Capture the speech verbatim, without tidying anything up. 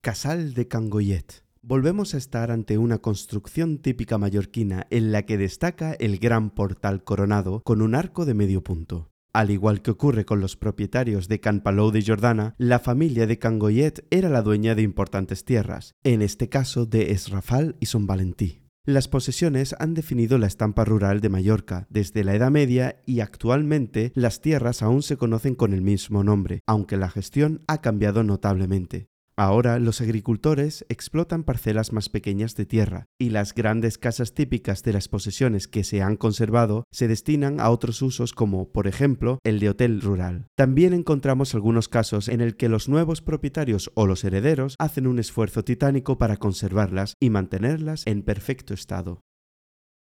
Casal de Cangoillet. Volvemos a estar ante una construcción típica mallorquina en la que destaca el gran portal coronado con un arco de medio punto. Al igual que ocurre con los propietarios de Can Palou de Jordana, la familia de Cangoillet era la dueña de importantes tierras, en este caso de Es Rafal y Son Valentí. Las posesiones han definido la estampa rural de Mallorca desde la Edad Media y actualmente las tierras aún se conocen con el mismo nombre, aunque la gestión ha cambiado notablemente. Ahora los agricultores explotan parcelas más pequeñas de tierra y las grandes casas típicas de las posesiones que se han conservado se destinan a otros usos como, por ejemplo, el de hotel rural. También encontramos algunos casos en el que los nuevos propietarios o los herederos hacen un esfuerzo titánico para conservarlas y mantenerlas en perfecto estado.